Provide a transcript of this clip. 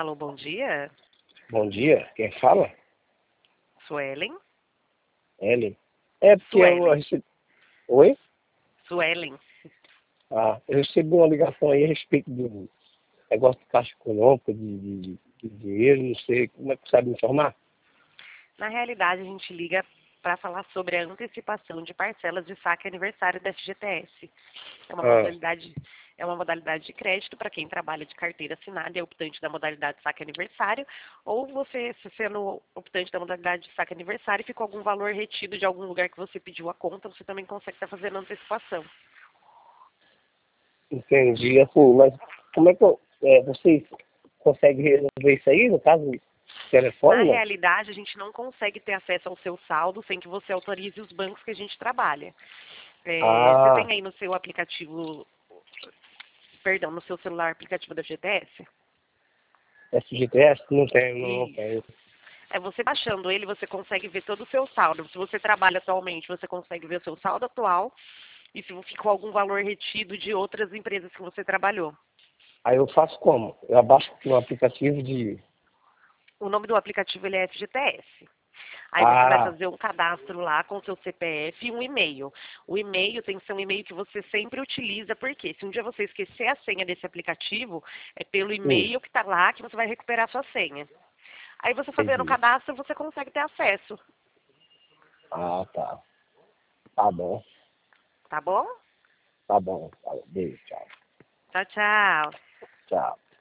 Alô, bom dia. Bom dia, quem fala? Suelen? Ellen. É porque eu Suelen. recebi... Oi? Suelen. Eu recebi uma ligação aí a respeito do negócio de caixa econômica, de dinheiro, não sei, como é que sabe me informar? Na realidade, a gente liga para falar sobre a antecipação de parcelas de saque aniversário da FGTS. É uma Ah, modalidade, é uma modalidade de crédito para quem trabalha de carteira assinada e é optante da modalidade de saque aniversário, ou você, se sendo optante da modalidade de saque aniversário, ficou algum valor retido de algum lugar que você pediu a conta, você também consegue estar fazendo antecipação. entendi, assim, mas como é que vocês conseguem resolver isso aí, no caso, Na telefone, não? realidade, a gente não consegue ter acesso ao seu saldo sem que você autorize os bancos que a gente trabalha. Você Ah, tem aí no seu aplicativo, perdão, no seu celular aplicativo da FGTS? FGTS? Não tenho, não Isso. tenho. É você baixando ele, você consegue ver todo o seu saldo. Se você trabalha atualmente, você consegue ver o seu saldo atual e se ficou algum valor retido de outras empresas que você trabalhou. Aí eu faço como? Eu abaixo um aplicativo de... O nome do aplicativo ele é FGTS. Aí você vai Ah, fazer um cadastro lá com o seu CPF e um e-mail. O e-mail tem que ser um e-mail que você sempre utiliza, porque se um dia você esquecer a senha desse aplicativo, é pelo sim, e-mail que está lá que você vai recuperar a sua senha. Aí você fazendo o entendi. cadastro, você consegue ter acesso, Ah, tá. Tá bom, tá bom? tá bom. Tá, beijo, tchau. Tchau, tchau. Tchau.